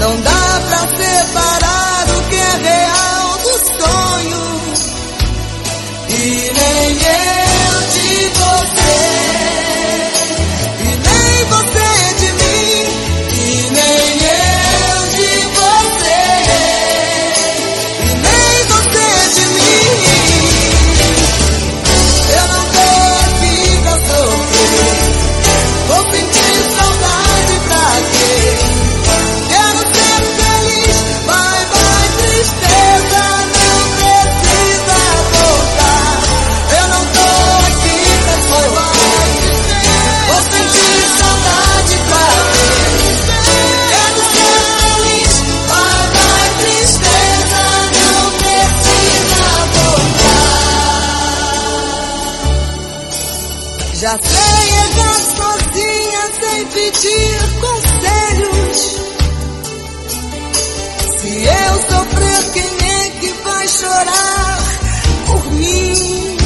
Não dá pra separar o que é real do sonho. E nem eu de você, e nem você de mim, e nem eu de você, e nem você de mim. Eu não tô aqui pra sofrer, vou sentir saudade pra quê? Quero ser feliz, vai, tristeza, não precisa voltar. Eu não tô aqui pra sofrer, vou sentir saudade pra quê? Quero ser feliz, vai, tristeza, não precisa voltar. Já sei errar sozinha sem pedir conselhos. Se eu sofrer, quem é que vai chorar por mim?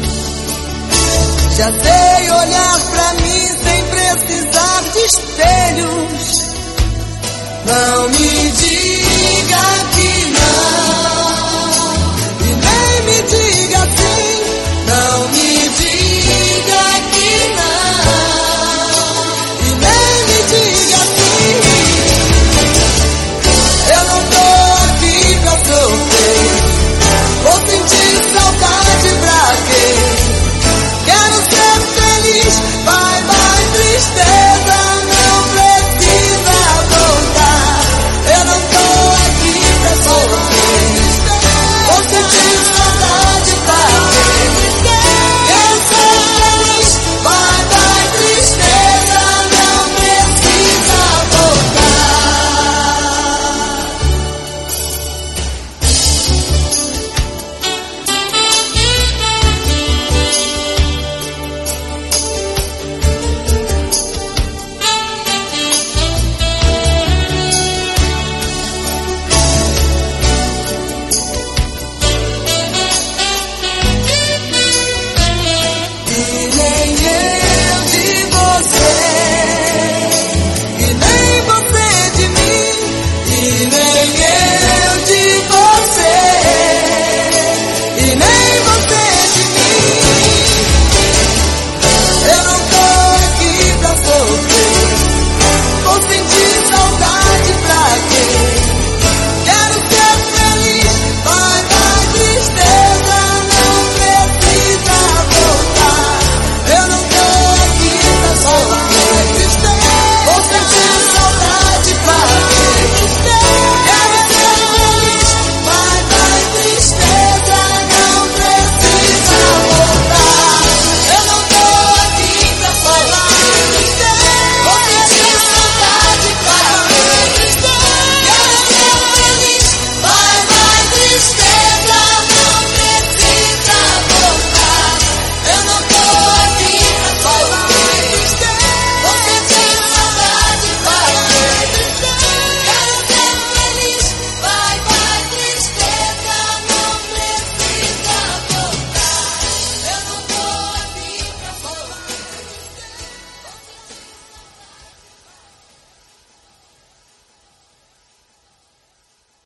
Já sei olhar pra mim sem precisar de espelhos. Não me diga